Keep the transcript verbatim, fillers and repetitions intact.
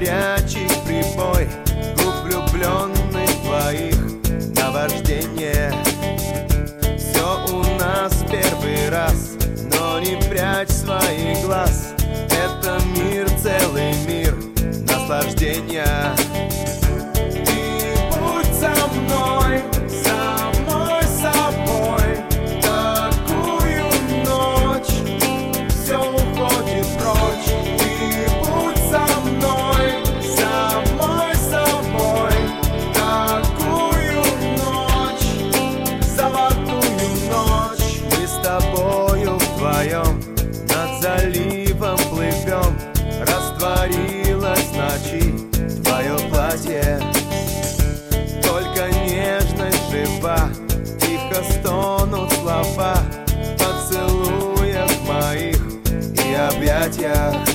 горячий прибой губ влюбленных твоих, наваждение. Все у нас первый раз, но не прячь своих глаз. Это мир, целый мир наслаждения. И будь со мной, самой собой. Такую ночь все уходит прочь. И будь со мной, самой собой. Такую ночь, золотую ночь. Мы с тобою вдвоем над заливом плывем. Растворилось в ночи твое платье, только нежность жива. Тихо стонут слова в поцелуях моих и объятиях.